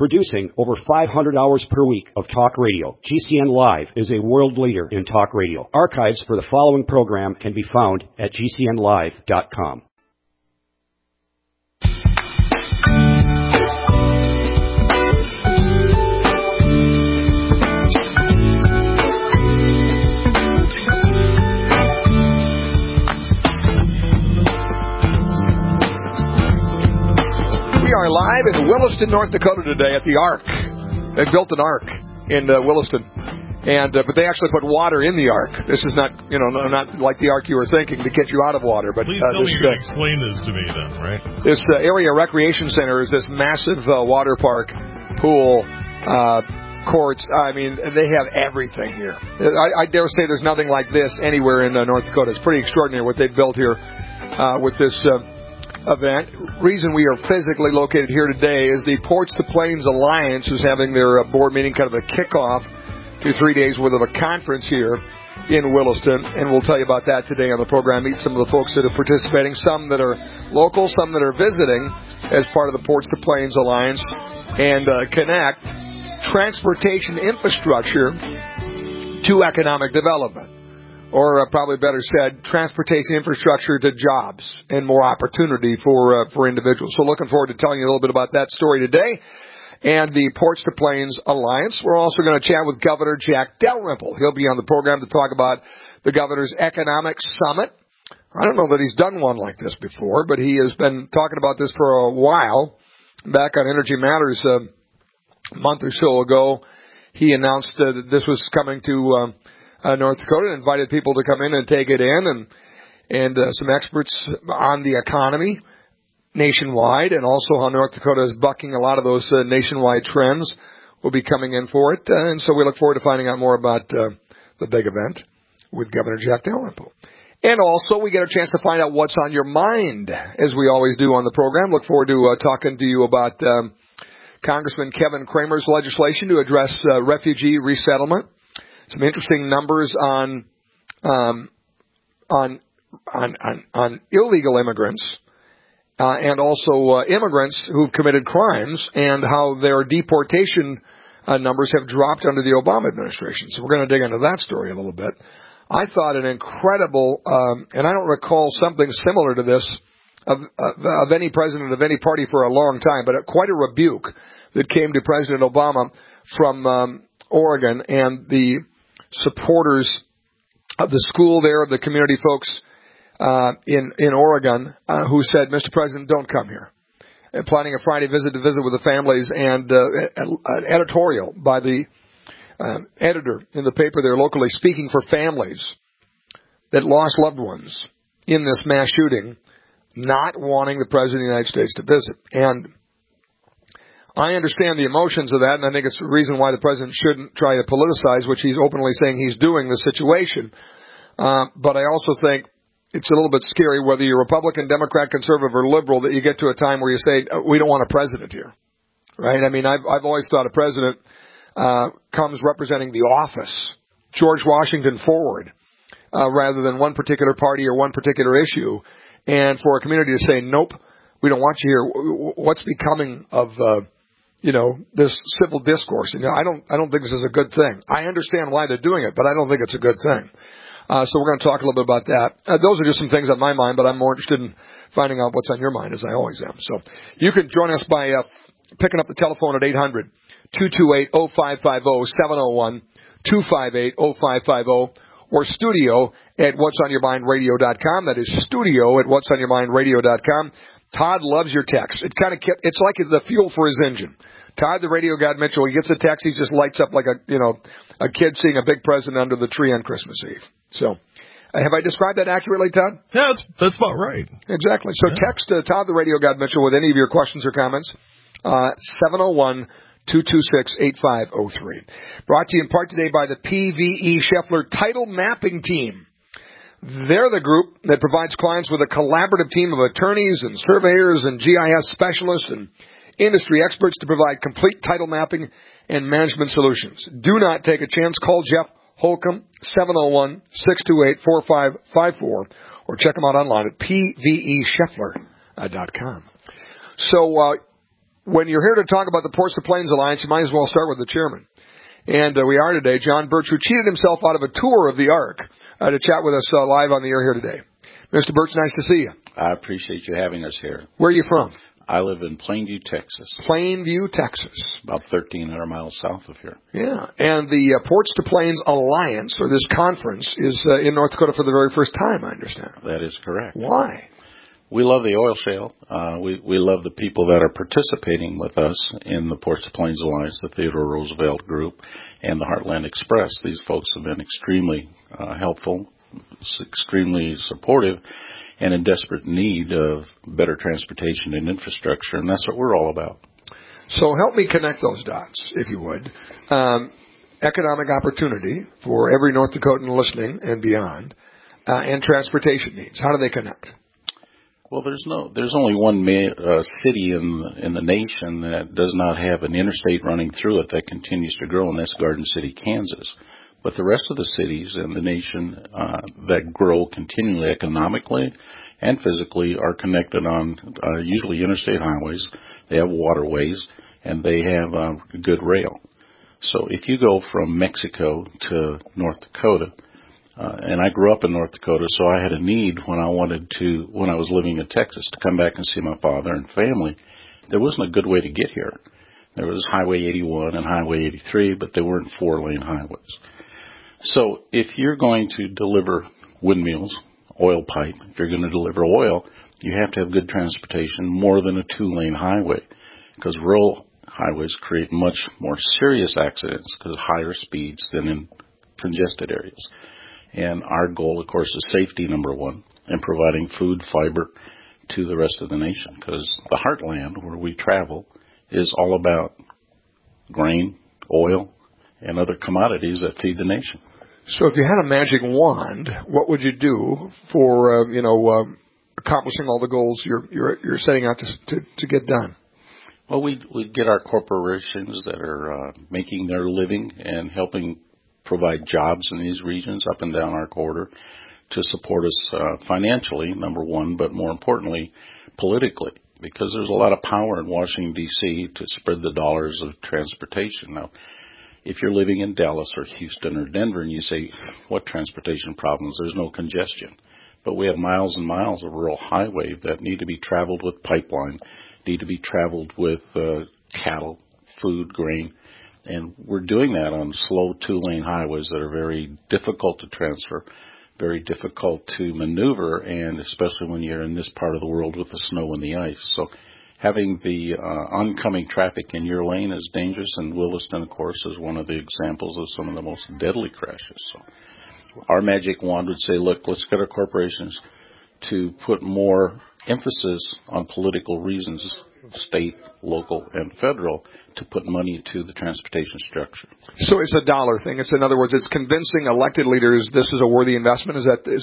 Producing over 500 hours per week of talk radio, GCN Live is a world leader in talk radio. Archives for the following program can be found at GCNlive.com. We are live in Williston, North Dakota today at the Ark. They built an Ark in Williston, but they actually put water in the Ark. This is not, not like the Ark you were thinking to get you out of water. But please tell me you're going to explain this to me then, right? This area recreation center is this massive water park, pool, courts. I mean, they have everything here. I dare say there's nothing like this anywhere in North Dakota. It's pretty extraordinary what they've built here with this event. Reason we are physically located here today is the Ports to Plains Alliance is having their board meeting, kind of a kickoff to 3 days worth of a conference here in Williston, and we'll tell you about that today on the program. Meet some of the folks that are participating, some that are local, some that are visiting as part of the Ports to Plains Alliance, and connect transportation infrastructure to economic development. Or probably better said, transportation infrastructure to jobs and more opportunity for individuals. So looking forward to telling you a little bit about that story today and the Ports to Plains Alliance. We're also going to chat with Governor Jack Dalrymple. He'll be on the program to talk about the governor's economic summit. I don't know that he's done one like this before, but he has been talking about this for a while. Back on Energy Matters a month or so ago, he announced that this was coming to North Dakota, and invited people to come in and take it in, and some experts on the economy nationwide, and also how North Dakota is bucking a lot of those nationwide trends will be coming in for it. And so we look forward to finding out more about the big event with Governor Jack Dalrymple. And also we get a chance to find out what's on your mind, as we always do on the program. Look forward to talking to you about Congressman Kevin Cramer's legislation to address refugee resettlement. Some interesting numbers on illegal immigrants and also immigrants who've committed crimes, and how their deportation numbers have dropped under the Obama administration. So we're going to dig into that story a little bit. I thought an incredible, and I don't recall something similar to this of any president of any party for a long time, but quite a rebuke that came to President Obama from Oregon and the supporters of the school there, of the community folks in Oregon, who said, Mr. President, don't come here. And planning a Friday visit with the families, and an editorial by the editor in the paper there locally, speaking for families that lost loved ones in this mass shooting, not wanting the President of the United States to visit. And I understand the emotions of that, and I think it's the reason why the President shouldn't try to politicize, which he's openly saying he's doing, the situation. But I also think it's a little bit scary, whether you're Republican, Democrat, Conservative, or Liberal, that you get to a time where you say, we don't want a president here. Right? I mean, I've always thought a president comes representing the office, George Washington forward, rather than one particular party or one particular issue. And for a community to say, nope, we don't want you here, what's becoming of this civil discourse? I don't think this is a good thing. I understand why they're doing it, but I don't think it's a good thing. So we're going to talk a little bit about that. Those are just some things on my mind, but I'm more interested in finding out what's on your mind, as I always am. So you can join us by picking up the telephone at 800-228-0550, 701-258-0550, or studio at whatsonyourmindradio.com. That is studio at whatsonyourmindradio.com. Todd loves your text. It's like the fuel for his engine. Todd, the radio god Mitchell, he gets a text, he just lights up like a kid seeing a big present under the tree on Christmas Eve. So, have I described that accurately, Todd? Yeah, that's about right. Exactly. So text Todd, the radio god Mitchell, with any of your questions or comments. 701-226-8503. Brought to you in part today by the PVE Scheffler Title Mapping Team. They're the group that provides clients with a collaborative team of attorneys and surveyors and GIS specialists and industry experts to provide complete title mapping and management solutions. Do not take a chance. Call Jeff Holcomb, 701-628-4554, or check them out online at pvescheffler.com. So when you're here to talk about the Ports to Plains Alliance, you might as well start with the chairman. And we are today, John Birch, who cheated himself out of a tour of the Ark to chat with us live on the air here today. Mr. Birch, nice to see you. I appreciate you having us here. Where are you from? I live in Plainview, Texas. Plainview, Texas. About 1,300 miles south of here. Yeah, and the Ports to Plains Alliance, or this conference, is in North Dakota for the very first time, I understand. That is correct. Why? We love the oil shale. We love the people that are participating with us in the Ports to Plains Alliance, the Theodore Roosevelt Group, and the Heartland Express. These folks have been extremely helpful, extremely supportive, and in desperate need of better transportation and infrastructure, and that's what we're all about. So help me connect those dots, if you would. Economic opportunity for every North Dakotan listening and beyond, and transportation needs. How do they connect? Well, there's only one city in the nation that does not have an interstate running through it that continues to grow, and that's Garden City, Kansas. But the rest of the cities in the nation that grow continually economically and physically are connected on usually interstate highways. They have waterways, and they have good rail. So if you go from Mexico to North Dakota, and I grew up in North Dakota, so I had a need when I was living in Texas, to come back and see my father and family. There wasn't a good way to get here. There was Highway 81 and Highway 83, but they weren't 4-lane highways. So if you're going to deliver windmills, oil pipe, if you're going to deliver oil, you have to have good transportation more than a 2-lane highway, because rural highways create much more serious accidents because of higher speeds than in congested areas. And our goal, of course, is safety, number one, and providing food, fiber to the rest of the nation, because the heartland where we travel is all about grain, oil, and other commodities that feed the nation. So if you had a magic wand, what would you do for, accomplishing all the goals you're setting out to get done? Well, we'd get our corporations that are making their living and helping provide jobs in these regions up and down our corridor to support us financially, number one, but more importantly, politically, because there's a lot of power in Washington, D.C. to spread the dollars of transportation. Now, if you're living in Dallas or Houston or Denver and you say, what transportation problems? There's no congestion. But we have miles and miles of rural highway that need to be traveled with pipeline, need to be traveled with cattle, food, grain. And we're doing that on slow 2-lane highways that are very difficult to transfer, very difficult to maneuver, and especially when you're in this part of the world with the snow and the ice. So having the oncoming traffic in your lane is dangerous, and Williston, of course, is one of the examples of some of the most deadly crashes. So our magic wand would say, look, let's get our corporations to put more emphasis on political reasons, state, local, and federal, to put money to the transportation structure. So it's a dollar thing. It's, in other words, it's convincing elected leaders this is a worthy investment. Is that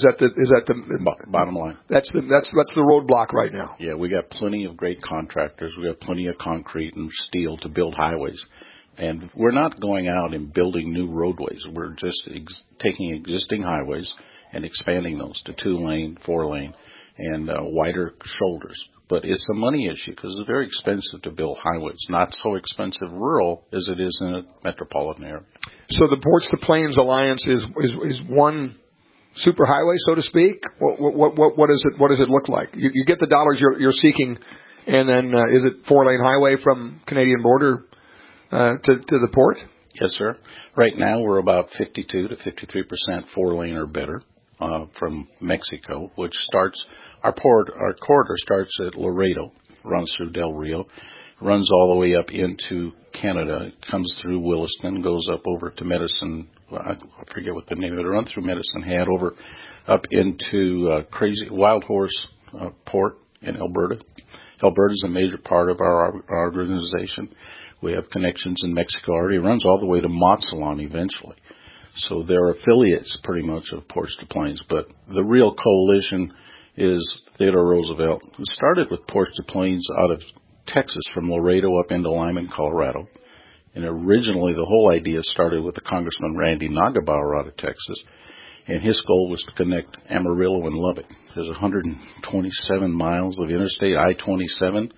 the bottom line? That's the roadblock right now. Yeah, we got plenty of great contractors. We got plenty of concrete and steel to build highways. And we're not going out and building new roadways. We're just taking existing highways and expanding those to 2-lane, 4-lane, and wider shoulders. But it's a money issue because it's very expensive to build highways. Not so expensive rural as it is in a metropolitan area. So the Ports to Plains Alliance is one superhighway, so to speak. What does it look like? You get the dollars you're seeking, and then is it 4-lane highway from Canadian border to the port? Yes, sir. Right now we're about 52 to 53% 4-lane or better. From Mexico, which starts, our corridor starts at Laredo, runs through Del Rio, runs all the way up into Canada, it comes through Williston, goes up over to Medicine, I forget what the name of it, runs through Medicine Hat, over up into Wild Horse Port in Alberta. Alberta is a major part of our organization. We have connections in Mexico already. It runs all the way to Motsalon eventually. So they're affiliates pretty much of Ports to Plains, but the real coalition is Theodore Roosevelt, who started with Ports to Plains out of Texas from Laredo up into Lyman, Colorado. And originally the whole idea started with the Congressman Randy Nagebauer out of Texas, and his goal was to connect Amarillo and Lubbock. There's 127 miles of interstate I-27,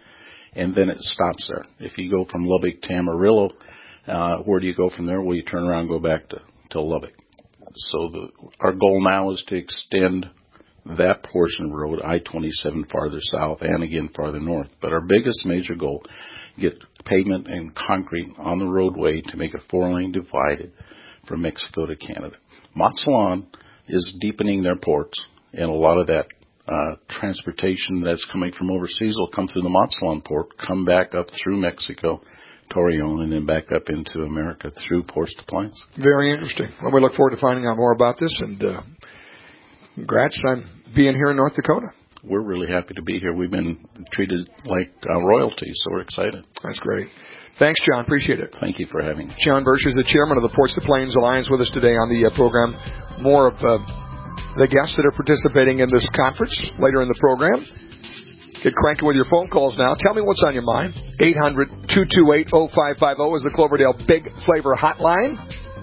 and then it stops there. If you go from Lubbock to Amarillo, where do you go from there? Well, you turn around and go back to Lubbock. So our goal now is to extend that portion of the road, I-27, farther south and again farther north. But our biggest major goal, get pavement and concrete on the roadway to make it 4-lane divided from Mexico to Canada. Mazatlan is deepening their ports, and a lot of that transportation that's coming from overseas will come through the Mazatlan port, come back up through Mexico, Torreon, and then back up into America through Ports de Plains. Very interesting. Well, we look forward to finding out more about this, and congrats on being here in North Dakota. We're really happy to be here. We've been treated like royalty, so we're excited. That's great. Thanks, John. Appreciate it. Thank you for having me. John Bursch is the chairman of the Ports de Plains Alliance with us today on the program. More of the guests that are participating in this conference later in the program. Get cranking with your phone calls now. Tell me what's on your mind. 800-228-0550 is the Cloverdale Big Flavor Hotline.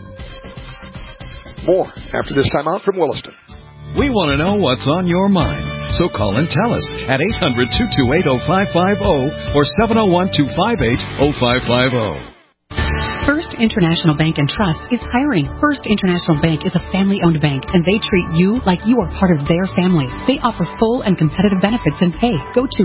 More after this time out from Williston. We want to know what's on your mind. So call and tell us at 800-228-0550 or 701-258-0550. First International Bank and Trust is hiring. First International Bank is a family-owned bank, and they treat you like you are part of their family. They offer full and competitive benefits and pay. Go to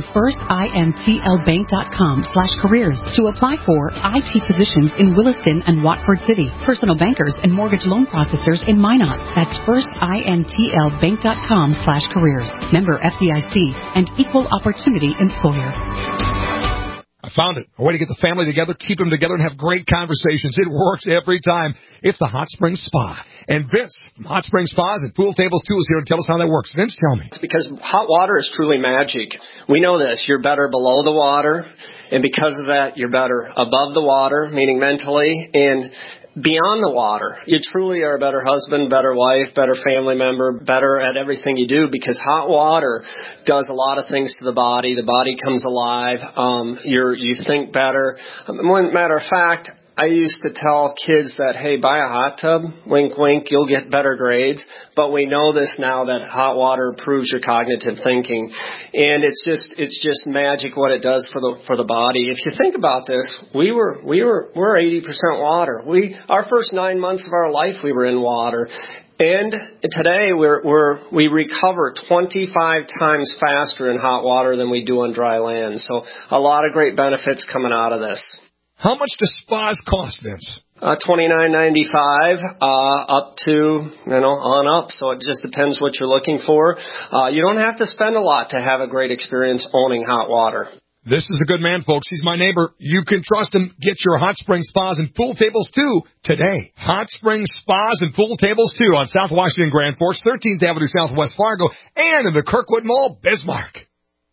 firstintlbank.com/careers to apply for IT positions in Williston and Watford City, personal bankers and mortgage loan processors in Minot. That's firstintlbank.com/careers. Member FDIC and equal opportunity employer. I found it. A way to get the family together, keep them together, and have great conversations. It works every time. It's the Hot Springs Spa. And Vince from Hot Springs Spas and Pool Tables 2 is here to tell us how that works. Vince, tell me. It's because hot water is truly magic. We know this. You're better below the water, and because of that, you're better above the water, meaning mentally, and beyond the water. You truly are a better husband, better wife, better family member, better at everything you do, because hot water does a lot of things to the body. The body comes alive. You think better. Matter of fact, I used to tell kids that, hey, buy a hot tub, wink, wink, you'll get better grades. But we know this now that hot water improves your cognitive thinking. And it's just magic what it does for the body. If you think about this, we're 80% water. Our first 9 months of our life we were in water. And today we recover 25 times faster in hot water than we do on dry land. So a lot of great benefits coming out of this. How much do spas cost, Vince? $29.95 up to on up. So it just depends what you're looking for. You don't have to spend a lot to have a great experience owning hot water. This is a good man, folks. He's my neighbor. You can trust him. Get your Hot Springs Spas and Pool Tables 2 today. Hot Springs Spas and Pool Tables 2 on South Washington Grand Forks, 13th Avenue Southwest Fargo, and in the Kirkwood Mall, Bismarck.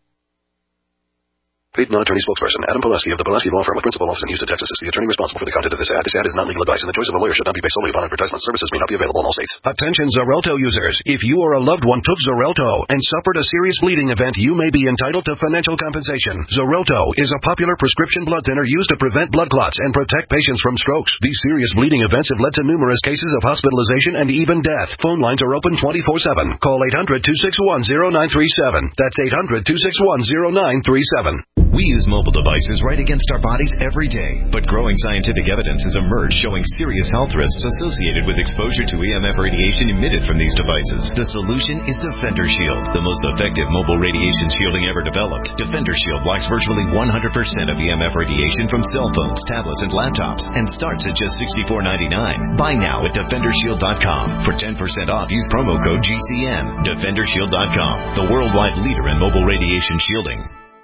Paid non-attorney spokesperson Adam Pulaski of the Pulaski Law Firm with principal office in Houston, Texas, is the attorney responsible for the content of this ad. This ad is not legal advice, and the choice of a lawyer should not be based solely upon advertisement. Services may not be available in all states. Attention Xarelto users. If you or a loved one took Xarelto and suffered a serious bleeding event, you may be entitled to financial compensation. Xarelto is a popular prescription blood thinner used to prevent blood clots and protect patients from strokes. These serious bleeding events have led to numerous cases of hospitalization and even death. Phone lines are open 24/7. Call 800-261-0937. That's 800-261-0937. We use mobile devices right against our bodies every day, but growing scientific evidence has emerged showing serious health risks associated with exposure to EMF radiation emitted from these devices. The solution is Defender Shield, the most effective mobile radiation shielding ever developed. Defender Shield blocks virtually 100% of EMF radiation from cell phones, tablets, and laptops, and starts at just $64.99. Buy now at DefenderShield.com. For 10% off, use promo code GCN. DefenderShield.com, the worldwide leader in mobile radiation shielding.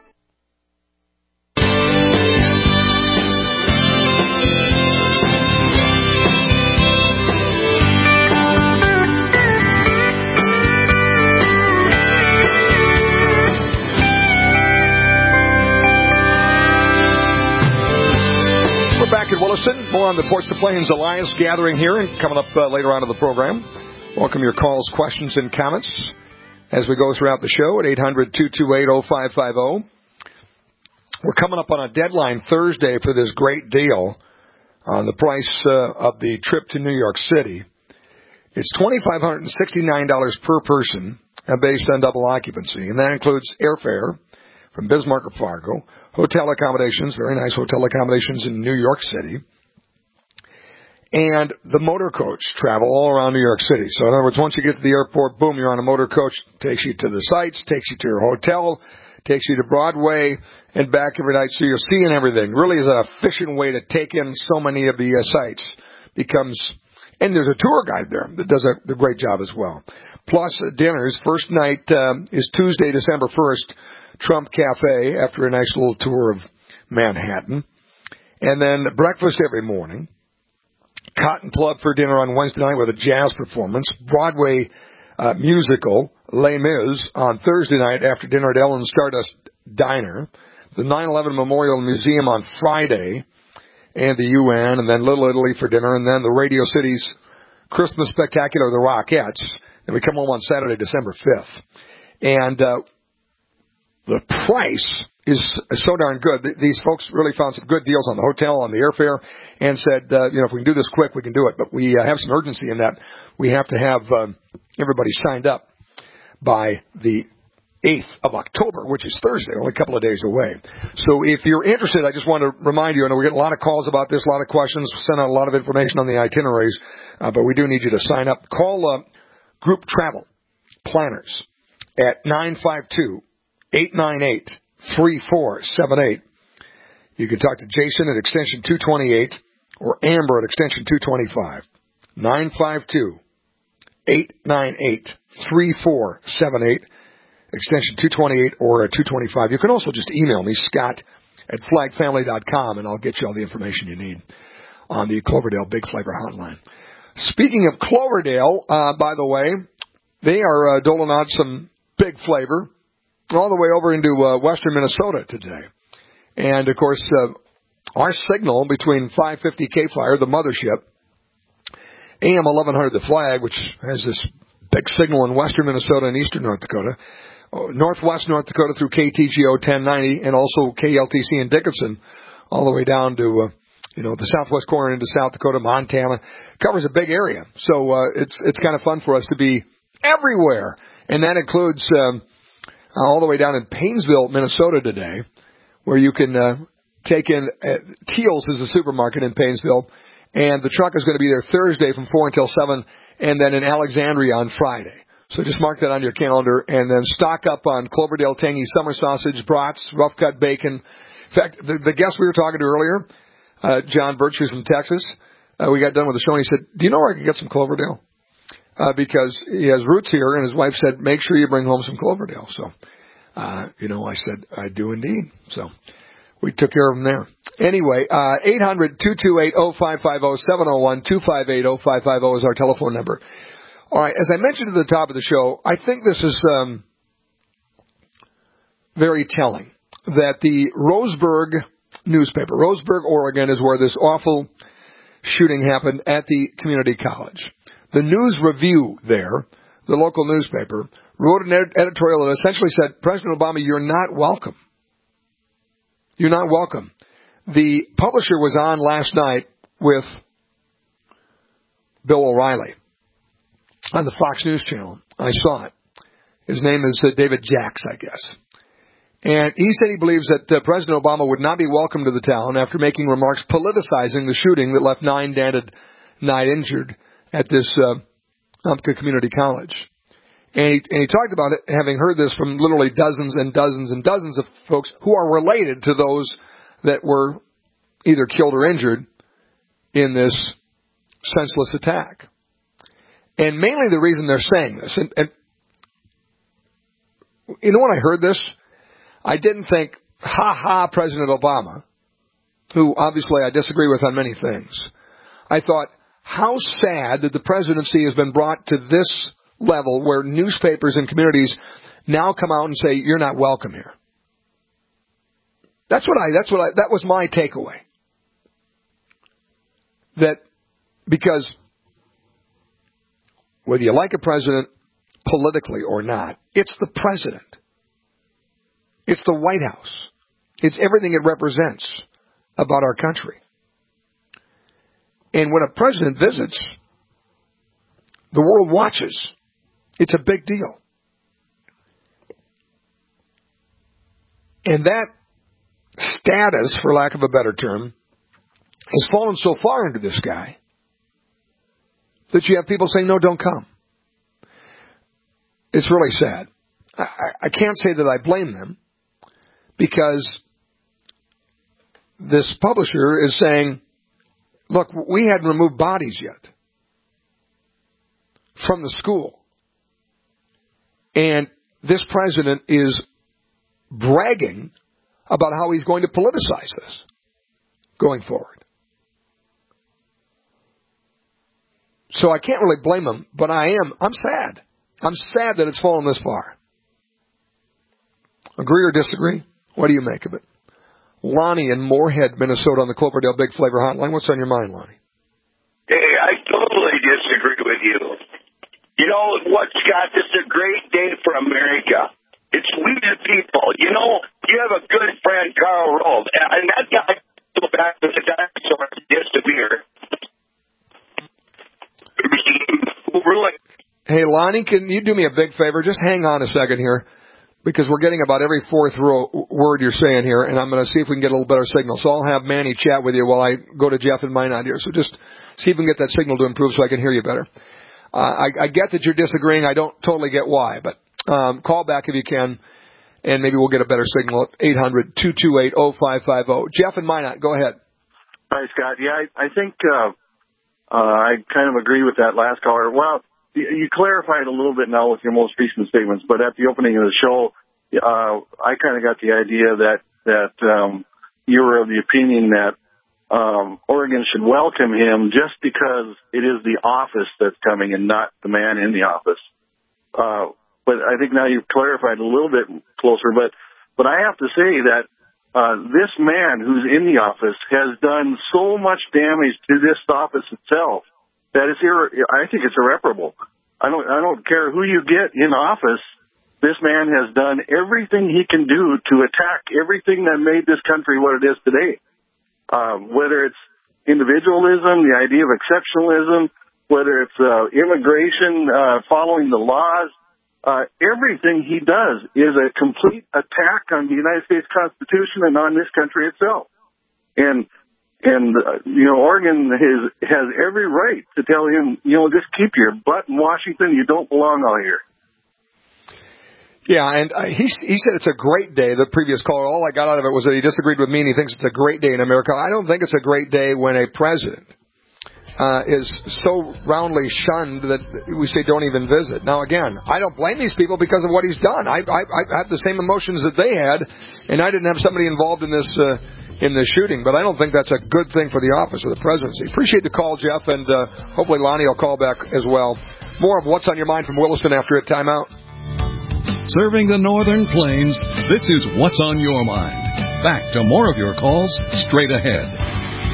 Back in Williston, more on the Ports de Plains Alliance gathering here and coming up later on in the program. Welcome your calls, questions, and comments as we go throughout the show at 800-228-0550. We're coming up on a deadline Thursday for this great deal on the price of the trip to New York City. It's $2,569 per person based on double occupancy, and that includes airfare from Bismarck or Fargo, hotel accommodations, very nice hotel accommodations in New York City, and the motor coach travel all around New York City. So in other words, once you get to the airport, boom, you're on a motor coach, takes you to the sites, takes you to your hotel, takes you to Broadway and back every night, so you're seeing everything. Really is an efficient way to take in so many of the sites. And there's a tour guide there that does a great job as well. Plus dinners. First night is Tuesday, December 1st, Trump Cafe, after a nice little tour of Manhattan. And then breakfast every morning. Cotton Club for dinner on Wednesday night with a jazz performance. Broadway musical, Les Mis, on Thursday night after dinner at Ellen's Stardust Diner. The 9/11 Memorial Museum on Friday, and the UN, and then Little Italy for dinner, and then the Radio City's Christmas Spectacular, the Rockettes. And we come home on Saturday, December 5th. And the price is so darn good. These folks really found some good deals on the hotel, on the airfare, and said, if we can do this quick, we can do it. But we have some urgency in that. We have to have everybody signed up by the 8th of October, which is Thursday, only a couple of days away. So if you're interested, I just want to remind you, I know we get a lot of calls about this, a lot of questions, send out a lot of information on the itineraries, but we do need you to sign up. Call Group Travel Planners at 952-898-3478. You can talk to Jason at extension 228 or Amber at extension 225. 952-898-3478. Extension 228 or 225. You can also just email me, Scott at flagfamily.com, and I'll get you all the information you need on the Cloverdale Big Flavor Hotline. Speaking of Cloverdale, by the way, they are doling out some Big Flavor all the way over into western Minnesota today. And, of course, our signal between 550 K-Flyer, the mothership, AM 1100 The Flag, which has this big signal in western Minnesota and eastern North Dakota, northwest North Dakota through KTGO 1090, and also KLTC in Dickinson, all the way down to the southwest corner into South Dakota, Montana. Covers a big area, so it's kind of fun for us to be everywhere, and that includes all the way down in Paynesville, Minnesota today, where you can take in Teal's is a supermarket in Paynesville, and the truck is going to be there Thursday from 4 until 7, and then in Alexandria on Friday. So just mark that on your calendar, and then stock up on Cloverdale tangy summer sausage, brats, rough-cut bacon. In fact, the guest we were talking to earlier, John Birch, who's from Texas, we got done with the show, and he said, do you know where I can get some Cloverdale? Because he has roots here, and his wife said, make sure you bring home some Cloverdale. So, I said, I do indeed. So we took care of them there. Anyway, 800-228-0550, 701-258-0550 is our telephone number. All right, as I mentioned at the top of the show, I think this is very telling that the Roseburg newspaper, Roseburg, Oregon, is where this awful shooting happened at the community college. The News Review there, the local newspaper, wrote an editorial that essentially said, President Obama, you're not welcome. You're not welcome. The publisher was on last night with Bill O'Reilly on the Fox News channel. I saw it. His name is David Jacks, I guess. And he said he believes that President Obama would not be welcome to the town after making remarks politicizing the shooting that left 9 dead and 9 injured at this Umpqua Community College. And he talked about it, having heard this from literally dozens and dozens and dozens of folks who are related to those that were either killed or injured in this senseless attack. And mainly the reason they're saying this, and you know when I heard this, I didn't think, ha, President Obama, who obviously I disagree with on many things. I thought, how sad that the presidency has been brought to this level where newspapers and communities now come out and say, you're not welcome here. That was my takeaway. That because whether you like a president politically or not, it's the president. It's the White House. It's everything it represents about our country. And when a president visits, the world watches. It's a big deal. And that status, for lack of a better term, has fallen so far into this guy that you have people saying, no, don't come. It's really sad. I can't say that I blame them, because this publisher is saying, look, we hadn't removed bodies yet from the school. And this president is bragging about how he's going to politicize this going forward. So I can't really blame him, but I'm sad. I'm sad that it's fallen this far. Agree or disagree? What do you make of it? Lonnie in Moorhead, Minnesota on the Cloverdale Big Flavor Hotline. What's on your mind, Lonnie? Hey, I totally disagree with you. You know what, Scott? This is a great day for America. It's we the people. You know, you have a good friend, Karl Rove, and that guy go back to the dinosaurs disappear. Really. Hey, Lonnie, can you do me a big favor? Just hang on a second here, because we're getting about every fourth word you're saying here, and I'm going to see if we can get a little better signal. So I'll have Manny chat with you while I go to Jeff and Minot here. So just see if we can get that signal to improve so I can hear you better. I get that you're disagreeing. I don't totally get why, but call back if you can, and maybe we'll get a better signal at 800-228-0550. Jeff and Minot, go ahead. Hi, Scott. Yeah, I think I kind of agree with that last caller. Well, you clarified a little bit now with your most recent statements, but at the opening of the show, I kind of got the idea that you were of the opinion that Oregon should welcome him just because it is the office that's coming and not the man in the office. But I think now you've clarified a little bit closer. But I have to say that this man who's in the office has done so much damage to this office itself that I think it's irreparable. I don't care who you get in office. This man has done everything he can do to attack everything that made this country what it is today. Whether it's individualism, the idea of exceptionalism, whether it's immigration, following the laws, everything he does is a complete attack on the United States Constitution and on this country itself. And Oregon has every right to tell him, just keep your butt in Washington. You don't belong out here. Yeah, and he said it's a great day, the previous caller. All I got out of it was that he disagreed with me and he thinks it's a great day in America. I don't think it's a great day when a president is so roundly shunned that we say don't even visit. Now, again, I don't blame these people because of what he's done. I have the same emotions that they had, and I didn't have somebody involved in this shooting, but I don't think that's a good thing for the office of the presidency. Appreciate the call, Jeff, and hopefully Lonnie will call back as well. More of What's on Your Mind from Williston after a timeout. Serving the Northern Plains, this is What's on Your Mind. Back to more of your calls straight ahead.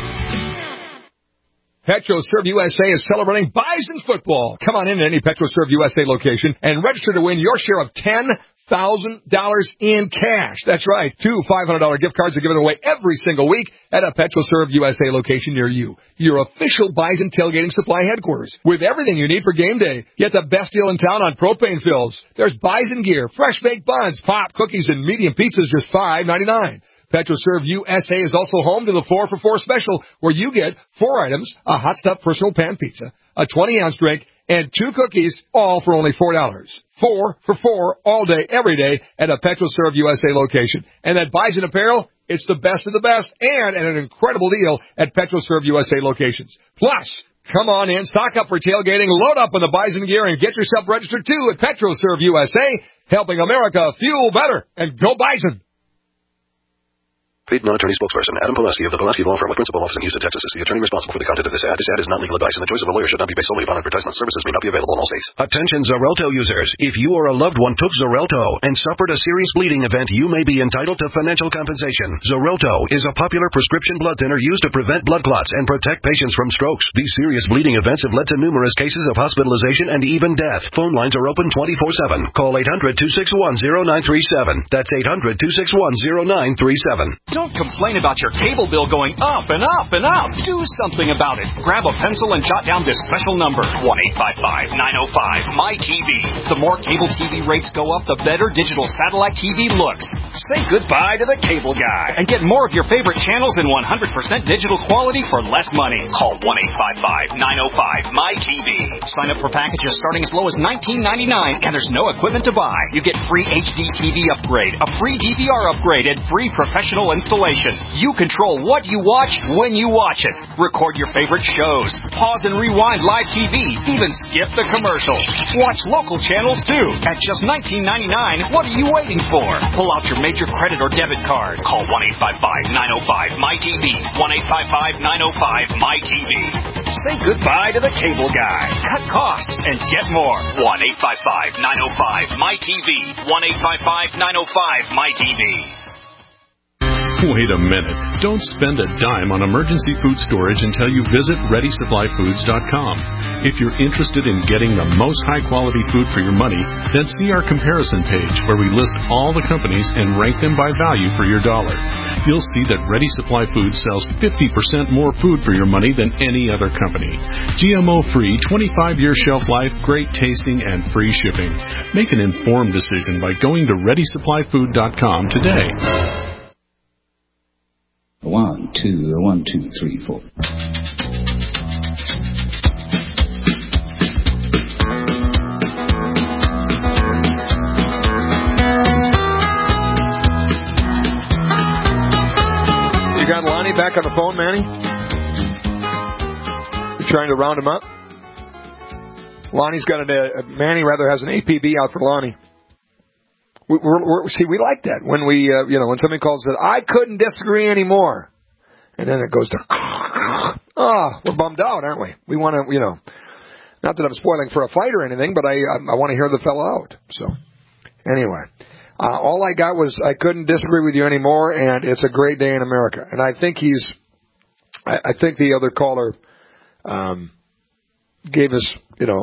PetroServe USA is celebrating Bison football. Come on in to any PetroServe USA location and register to win your share of $10,000 in cash. That's right. 2 $500 gift cards are given away every single week at a PetroServe USA location near you. Your official Bison tailgating supply headquarters. With everything you need for game day. Get the best deal in town on propane fills. There's Bison gear, fresh baked buns, pop, cookies, and medium pizzas just $5.99. PetroServe USA is also home to the 4 for $4 special, where you get 4 items, a hot stuff personal pan pizza, a 20-ounce drink, and 2 cookies, all for only $4. 4 for $4 all day, every day at a PetroServe USA location. And that Bison apparel, it's the best of the best and at an incredible deal at PetroServe USA locations. Plus, come on in, stock up for tailgating, load up on the Bison gear, and get yourself registered too at PetroServe USA, helping America fuel better. And go Bison! Paid non-attorney spokesperson Adam Pulaski of the Pulaski Law Firm with principal office in Houston, Texas is the attorney responsible for the content of this ad. This ad is not legal advice, and the choice of a lawyer should not be based solely upon advertisement. Services may not be available in all states. Attention Xarelto users. If you or a loved one took Xarelto and suffered a serious bleeding event, you may be entitled to financial compensation. Xarelto is a popular prescription blood thinner used to prevent blood clots and protect patients from strokes. These serious bleeding events have led to numerous cases of hospitalization and even death. Phone lines are open 24/7. Call 800-261-0937. That's 800-261-0937. Don't complain about your cable bill going up and up and up. Do something about it. Grab a pencil and jot down this special number, 1-855-905-MY-TV. The more cable TV rates go up, the better digital satellite TV looks. Say goodbye to the cable guy and get more of your favorite channels in 100% digital quality for less money. Call 1-855-905-MY-TV. Sign up for packages starting as low as $19.99, and there's no equipment to buy. You get free HD TV upgrade, a free DVR upgrade, and free professional installation. You control what you watch when you watch it. Record your favorite shows. Pause and rewind live TV. Even skip the commercials. Watch local channels too. At just $19.99, what are you waiting for? Pull out your major credit or debit card. Call 1-855-905-MY-TV. 1-855-905-MY-TV. Say goodbye to the cable guy. Cut costs and get more. 1-855-905-MY-TV. 1-855-905-MY-TV. Wait a minute. Don't spend a dime on emergency food storage until you visit ReadySupplyFoods.com. If you're interested in getting the most high-quality food for your money, then see our comparison page where we list all the companies and rank them by value for your dollar. You'll see that Ready Supply Foods sells 50% more food for your money than any other company. GMO-free, 25-year shelf life, great tasting, and free shipping. Make an informed decision by going to ReadySupplyFood.com today. 1, 2, 1, 2, 3, 4. You got Lonnie back on the phone, Manny? You're trying to round him up? Lonnie's got Manny rather has an APB out for Lonnie. See, we like that when we, when somebody calls it, I couldn't disagree anymore. And then it goes to, we're bummed out, aren't we? We want to, not that I'm spoiling for a fight or anything, but I want to hear the fellow out. So, anyway, all I got was, I couldn't disagree with you anymore, and it's a great day in America. And I think I think the other caller, gave us,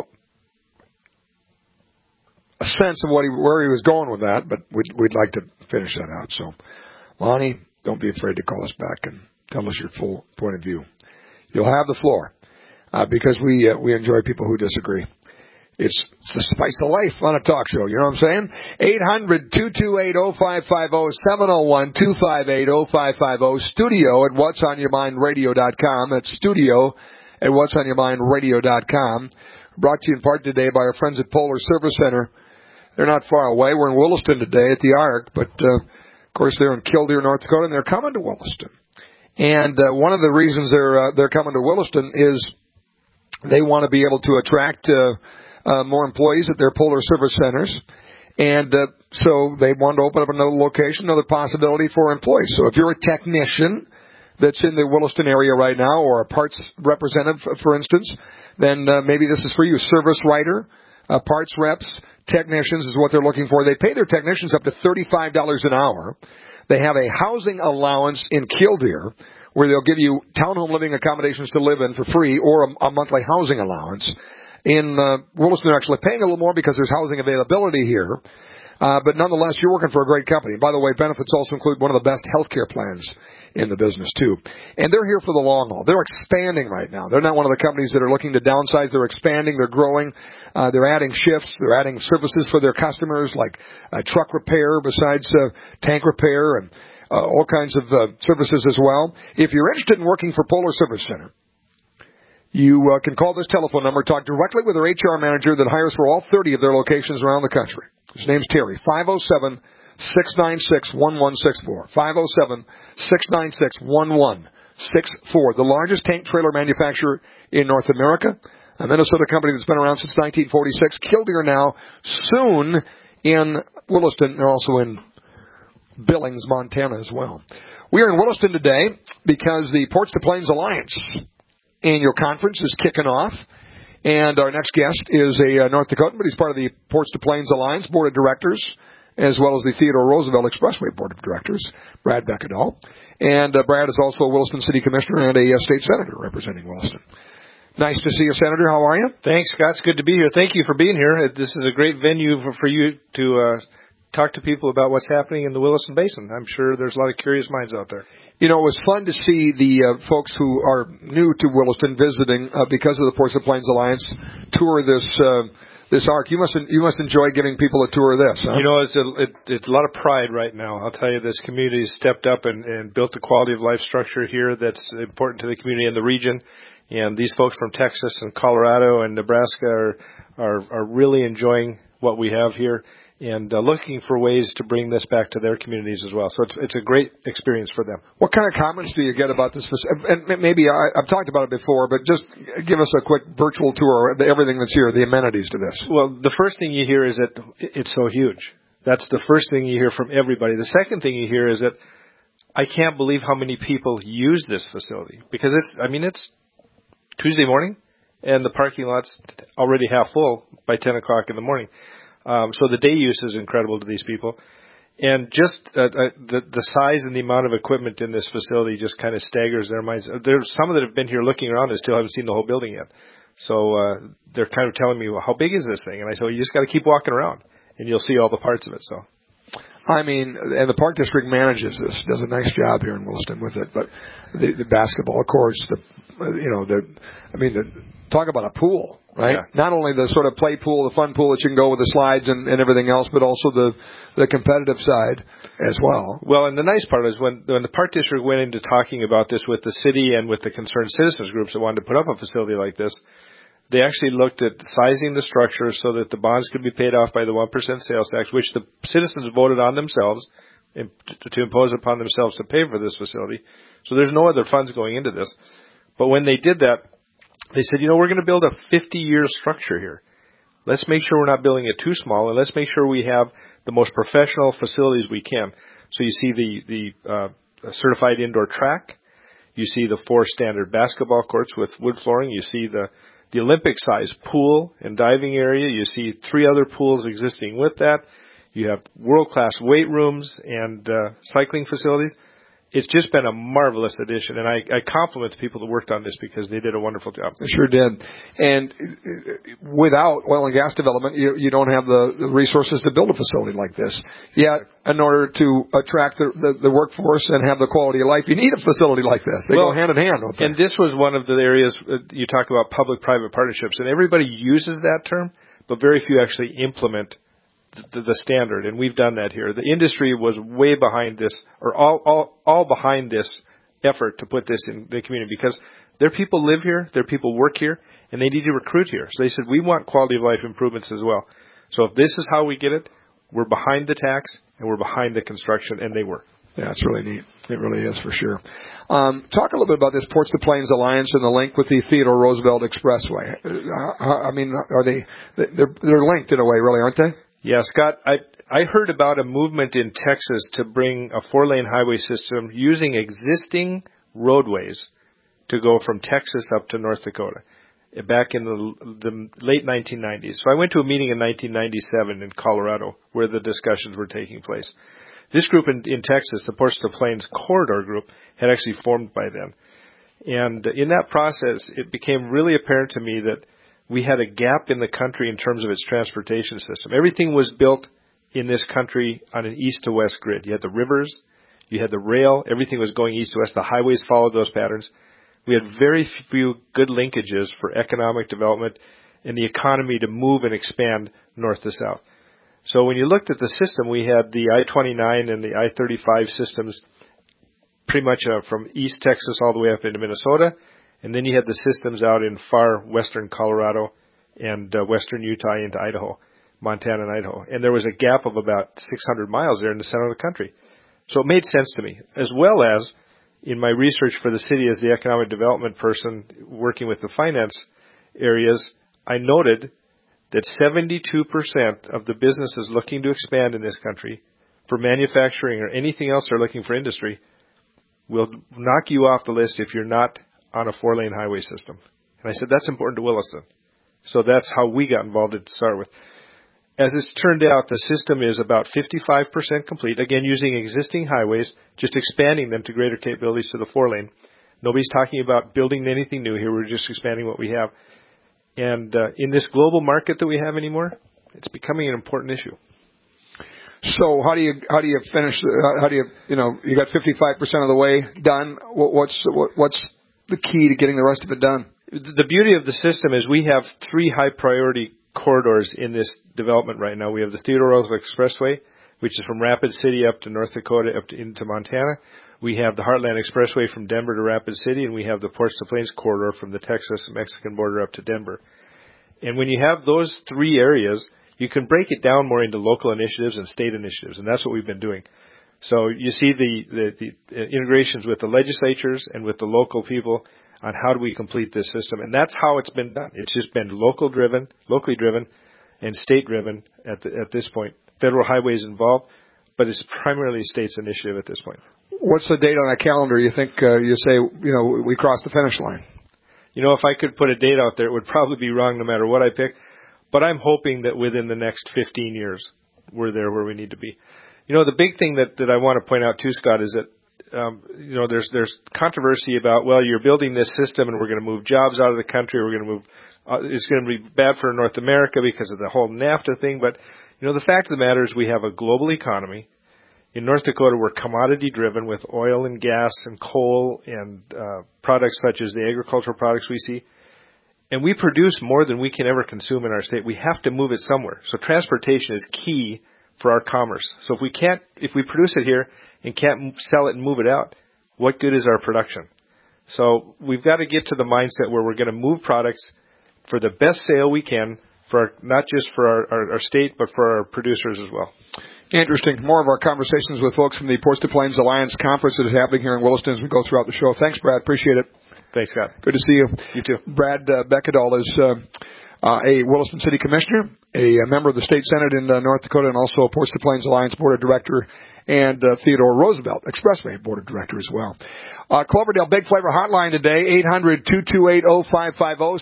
a sense of where he was going with that, but we'd like to finish that out. So, Lonnie, don't be afraid to call us back and tell us your full point of view. You'll have the floor because we enjoy people who disagree. It's the spice of life on a talk show. You know what I'm saying? 800-228-0550, 701-258-0550, studio at whatsonyourmindradio.com. That's studio at whatsonyourmindradio.com. Brought to you in part today by our friends at Polar Service Center. They're not far away. We're in Williston today at the Ark, but of course they're in Killdeer, North Dakota, and they're coming to Williston. And one of the reasons they're coming to Williston is they want to be able to attract more employees at their Polar Service Centers, and so they want to open up another location, another possibility for employees. So if you're a technician that's in the Williston area right now, or a parts representative, for instance, then maybe this is for you. Service writer, parts reps, technicians is what they're looking for. They pay their technicians up to $35 an hour. They have a housing allowance in Killdeer where they'll give you townhome living accommodations to live in for free, or a monthly housing allowance. In Williston, they're actually paying a little more because there's housing availability here. But nonetheless, you're working for a great company. By the way, benefits also include one of the best health care plans in the business, too. And they're here for the long haul. They're expanding right now. They're not one of the companies that are looking to downsize. They're expanding. They're growing. They're adding shifts. They're adding services for their customers, like truck repair besides tank repair, and all kinds of services as well. If you're interested in working for Polar Service Center, you can call this telephone number, talk directly with their HR manager that hires for all 30 of their locations around the country. His name's Terry, 507-696-1164. 507-696-1164. The largest tank trailer manufacturer in North America. A Minnesota company that's been around since 1946. Killdeer now, soon in Williston. They're also in Billings, Montana as well. We are in Williston today because the Ports to Plains Alliance annual conference is kicking off. And our next guest is a North Dakotan, but he's part of the Ports to Plains Alliance Board of Directors, as well as the Theodore Roosevelt Expressway Board of Directors, Brad Beckedahl. And Brad is also a Williston City Commissioner and a state senator representing Williston. Nice to see you, Senator. How are you? Thanks, Scott. It's good to be here. Thank you for being here. This is a great venue for you to talk to people about what's happening in the Williston Basin. I'm sure there's a lot of curious minds out there. You know, it was fun to see the folks who are new to Williston visiting because of the Ports of Plains Alliance tour this arc. You must enjoy giving people a tour of this. Huh? You know, it's a lot of pride right now. I'll tell you, this community has stepped up and built the quality of life structure here that's important to the community and the region. And these folks from Texas and Colorado and Nebraska are really enjoying what we have here and looking for ways to bring this back to their communities as well. So it's a great experience for them. What kind of comments do you get about this? And maybe I've talked about it before, but just give us a quick virtual tour of everything that's here, the amenities to this. Well, the first thing you hear is that it's so huge. That's the first thing you hear from everybody. The second thing you hear is that I can't believe how many people use this facility, because it's Tuesday morning, and the parking lot's already half full by 10 o'clock in the morning. So the day use is incredible to these people. And just the size and the amount of equipment in this facility just kind of staggers their minds. There's some that have been here looking around and still haven't seen the whole building yet. So they're kind of telling me, well, how big is this thing? And I said, well, you just got to keep walking around, and you'll see all the parts of it. So, I mean, and the Park District manages this, does a nice job here in Williston with it. But the basketball courts, talk about a pool, right? Yeah. Not only the sort of play pool, the fun pool that you can go with the slides and everything else, but also the competitive side as well. Well, and the nice part is when the Park District went into talking about this with the city and with the concerned citizens groups that wanted to put up a facility like this, they actually looked at sizing the structure so that the bonds could be paid off by the 1% sales tax, which the citizens voted on themselves to impose upon themselves to pay for this facility. So there's no other funds going into this. But when they did that, they said, we're going to build a 50-year structure here. Let's make sure we're not building it too small, and let's make sure we have the most professional facilities we can. So you see the certified indoor track. You see the 4 standard basketball courts with wood flooring. You see the Olympic-sized pool and diving area. You see 3 other pools existing with that. You have world-class weight rooms and cycling facilities. It's just been a marvelous addition, and I compliment the people that worked on this because they did a wonderful job. They sure did. And without oil and gas development, you don't have the resources to build a facility like this. Yet, in order to attract the workforce and have the quality of life, you need a facility like this. They go hand in hand, don't they? And this was one of the areas you talk about public-private partnerships, and everybody uses that term, but very few actually implement the standard, and we've done that here. The industry was way behind this, or all behind this effort to put this in the community, because their people live here, their people work here, and they need to recruit here. So they said, we want quality of life improvements as well. So if this is how we get it, we're behind the tax, and we're behind the construction, and they were. Yeah, it's really neat. It really is, for sure. Talk a little bit about this Ports to Plains Alliance and the link with the Theodore Roosevelt Expressway. They're linked in a way, really, aren't they? Yeah, Scott, I heard about a movement in Texas to bring a 4-lane highway system using existing roadways to go from Texas up to North Dakota back in the late 1990s. So I went to a meeting in 1997 in Colorado where the discussions were taking place. This group in Texas, the Ports to Plains Corridor Group, had actually formed by then. And in that process, it became really apparent to me that we had a gap in the country in terms of its transportation system. Everything was built in this country on an east to west grid. You had the rivers, you had the rail, everything was going east to west. The highways followed those patterns. We had very few good linkages for economic development and the economy to move and expand north to south. So when you looked at the system, we had the I-29 and the I-35 systems pretty much from East Texas all the way up into Minnesota. And then you had the systems out in far western Colorado and western Utah into Idaho, Montana and Idaho. And there was a gap of about 600 miles there in the center of the country. So it made sense to me, as well as in my research for the city as the economic development person working with the finance areas, I noted that 72% of the businesses looking to expand in this country for manufacturing or anything else they're looking for industry will knock you off the list if you're not on a 4-lane highway system. And I said, that's important to Williston. So that's how we got involved to start with. As it's turned out, the system is about 55% complete, again, using existing highways, just expanding them to greater capabilities to the 4-lane. Nobody's talking about building anything new here. We're just expanding what we have. And in this global market that we have anymore, it's becoming an important issue. So how do you finish? You got 55% of the way done. What's the key to getting the rest of it done? The beauty of the system is we have 3 high priority corridors in this development right now. We have the Theodore Roosevelt Expressway, which is from Rapid City up to North Dakota into Montana. We have the Heartland Expressway from Denver to Rapid City, and we have the Ports to Plains corridor from the Texas-Mexican border up to Denver. And when you have those 3 areas, you can break it down more into local initiatives and state initiatives, and that's what we've been doing. So you see the integrations with the legislatures and with the local people on how do we complete this system, and that's how it's been done. It's just been locally driven, and state-driven at this point. Federal highways involved, but it's primarily a state's initiative at this point. What's the date on that calendar? You think you say we crossed the finish line? If I could put a date out there, it would probably be wrong no matter what I pick. But I'm hoping that within the next 15 years, we're there where we need to be. The big thing that I want to point out too, Scott, is that there's controversy about, well, you're building this system and we're going to move jobs out of the country. We're going to move. It's going to be bad for North America because of the whole NAFTA thing. But the fact of the matter is we have a global economy. In North Dakota, we're commodity-driven with oil and gas and coal and products such as the agricultural products we see. And we produce more than we can ever consume in our state. We have to move it somewhere. So transportation is key for our commerce. So if we produce it here and can't sell it and move it out, what good is our production? So we've got to get to the mindset where we're going to move products for the best sale we can, not just for our state, but for our producers as well. Interesting. More of our conversations with folks from the Ports to Plains Alliance Conference that is happening here in Williston as we go throughout the show. Thanks, Brad. Appreciate it. Thanks, Scott. Good to see you. You too. Brad Beckedahl is a Williston City Commissioner, a member of the State Senate in North Dakota, and also a Ports to Plains Alliance Board of Director and Theodore Roosevelt Expressway Board of Director as well. Cloverdale Big Flavor Hotline today, 800-228-0550,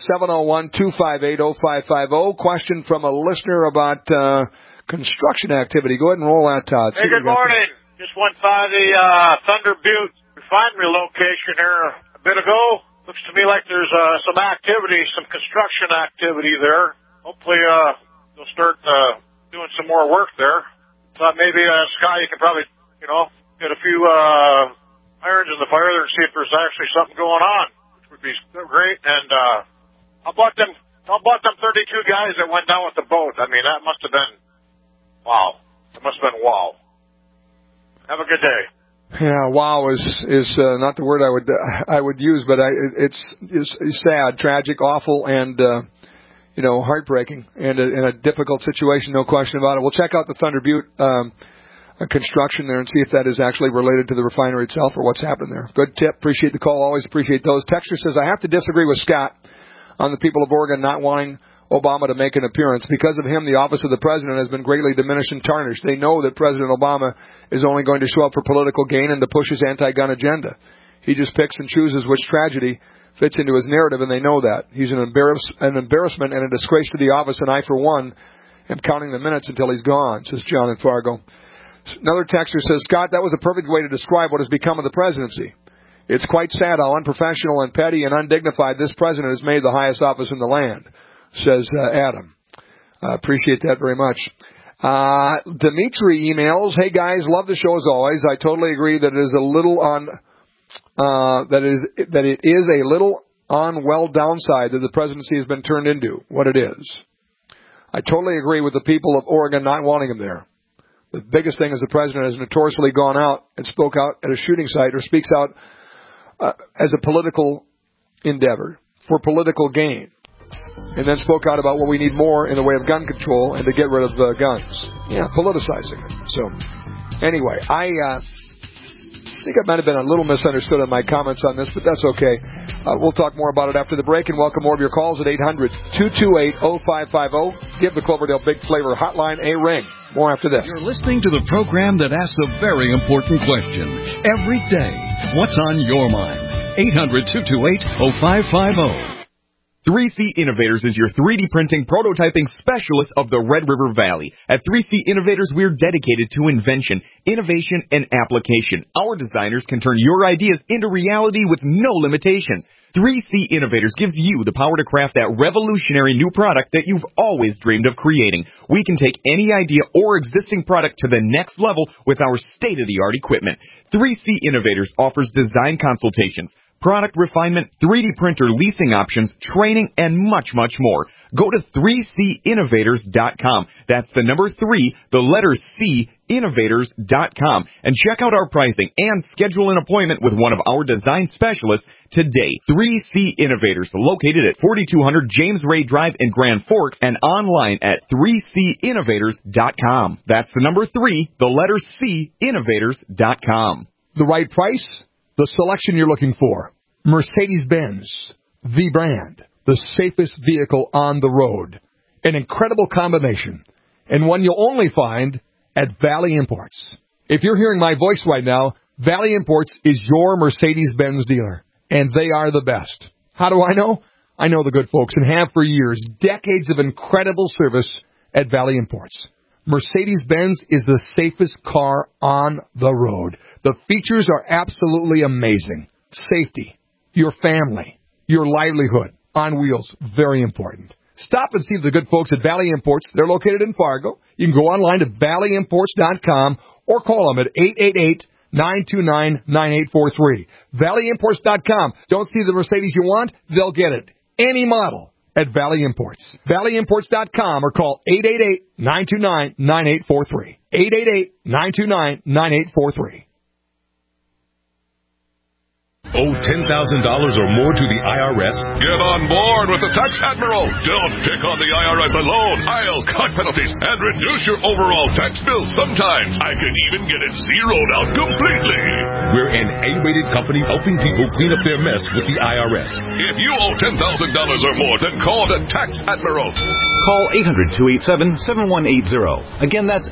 701-258-0550. Question from a listener about construction activity. Go ahead and roll that, Todd. Hey, good morning. Just went by the Thunder Butte refinery location here a bit ago. Looks to me like there's some activity, some construction activity there. Hopefully they'll start doing some more work there. Thought maybe, Scott, you could probably, get a few irons in the fire there and see if there's actually something going on, which would be great. And how about them 32 guys that went down with the boat? I mean, that must have been wow. It must have been wow. Have a good day. Yeah, wow is not the word I would use, but it's sad, tragic, awful, and heartbreaking, and in a difficult situation, no question about it. We'll check out the Thunder Butte construction there and see if that is actually related to the refinery itself or what's happened there. Good tip. Appreciate the call. Always appreciate those. Texter says, I have to disagree with Scott on the people of Oregon not wanting Obama to make an appearance. Because of him, the office of the president has been greatly diminished and tarnished. They know that President Obama is only going to show up for political gain and to push his anti-gun agenda. He just picks and chooses which tragedy fits into his narrative, and they know that. He's an embarrassment and a disgrace to the office, and I, for one, am counting the minutes until he's gone, says John in Fargo. Another texter says, Scott, that was a perfect way to describe what has become of the presidency. It's quite sad how unprofessional and petty and undignified this president has made the highest office in the land, says Adam. Appreciate that very much. Dimitri emails, hey guys, love the show as always. I totally agree that it is a little well downside that the presidency has been turned into what it is. I totally agree with the people of Oregon not wanting him there. The biggest thing is the president has notoriously gone out and spoke out at a shooting site or speaks out as a political endeavor for political gain, and then spoke out about what we need more in the way of gun control and to get rid of guns. Yeah, politicizing it. So, anyway, I think I might have been a little misunderstood on my comments on this, but that's okay. We'll talk more about it after the break and welcome more of your calls at 800-228-0550. Give the Cloverdale Big Flavor Hotline a ring. More after this. You're listening to the program that asks a very important question every day. What's on your mind? 800-228-0550. 3C Innovators is your 3D printing prototyping specialist of the Red River Valley. At 3C Innovators, we're dedicated to invention, innovation, and application. Our designers can turn your ideas into reality with no limitations. 3C Innovators gives you the power to craft that revolutionary new product that you've always dreamed of creating. We can take any idea or existing product to the next level with our state-of-the-art equipment. 3C Innovators offers design consultations, product refinement, 3D printer leasing options, training, and much, much more. Go to 3CInnovators.com. That's the number 3, the letter C, Innovators.com, and check out our pricing and schedule an appointment with one of our design specialists today. 3C Innovators, located at 4200 James Ray Drive in Grand Forks and online at 3CInnovators.com. That's the number 3, the letter C, Innovators.com. The right price? The selection you're looking for. Mercedes-Benz, the brand, the safest vehicle on the road. An incredible combination, and one you'll only find at Valley Imports. If you're hearing my voice right now, Valley Imports is your Mercedes-Benz dealer, and they are the best. How do I know? I know the good folks and have for years, decades of incredible service at Valley Imports. Mercedes-Benz is the safest car on the road. The features are absolutely amazing. Safety, your family, your livelihood, on wheels, very important. Stop and see the good folks at Valley Imports. They're located in Fargo. You can go online to valleyimports.com or call them at 888-929-9843. Valleyimports.com. Don't see the Mercedes you want? They'll get it. Any model at Valley Imports. Valleyimports.com or call 888-929-9843. 888-929-9843. Owe $10,000 or more to the IRS? Get on board with the Tax Admiral. Don't pick on the IRS alone. I'll cut penalties and reduce your overall tax bill. Sometimes I can even get it zeroed out completely. We're an A-rated company helping people clean up their mess with the IRS. If you owe $10,000 or more, then call the Tax Admiral. Call 800-287-7180. Again, that's